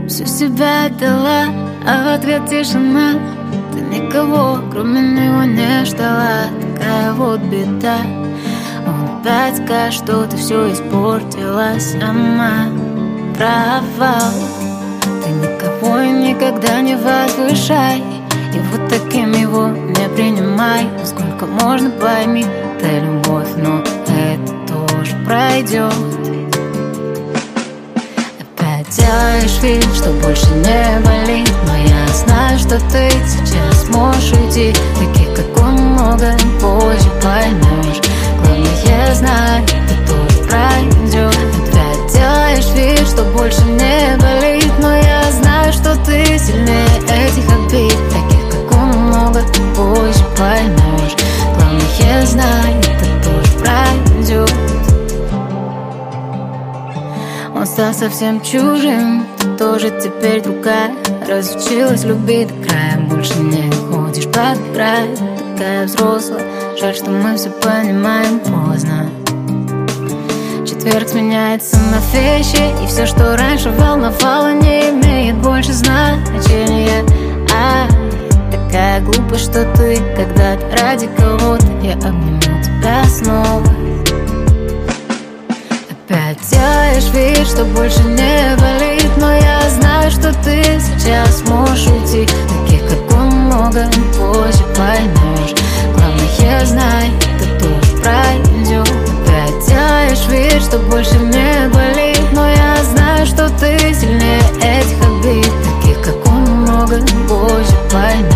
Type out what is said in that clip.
Всю себя отдала, а в ответ тишина. Ты никого, кроме него, не ждала. Такая вот беда. Он опять скажет, что ты все испортила сама. Провал. Ты никого и никогда не возвышай, и вот таким его не принимай. Сколько можно, пойми, это любовь, но это тоже пройдет. Опять делаешь вид, что больше не болит, но я знаю, что ты сейчас можешь уйти. Таких, как он, много позже поймешь. Главное, знай, это тоже пройдет. Опять делаешь вид, что больше не болит, но я знаю, что ты сильнее этих обид. Таких, как он, много позже поймешь. Главное, знай, это тоже пройдет. Он стал совсем чужим, ты тоже теперь другая. Разучилась любить до края, больше не ходишь под край. Такая взрослая, жаль, что мы все понимаем поздно. Четверг сменяется на вещи, и все, что раньше волновало, не имеет больше значения. Такая глупость, что ты когда-то ради кого-то. Я обниму тебя снова. Опять делаешь вид, что больше не болит, но я знаю, что ты сейчас можешь уйти. Таких, как он, много позже поймешь. Главное, знай, это тоже пройдет. Опять делаешь вид, что больше не болит, но я знаю, что ты сильнее этих обид. Таких, как он, много позже поймешь.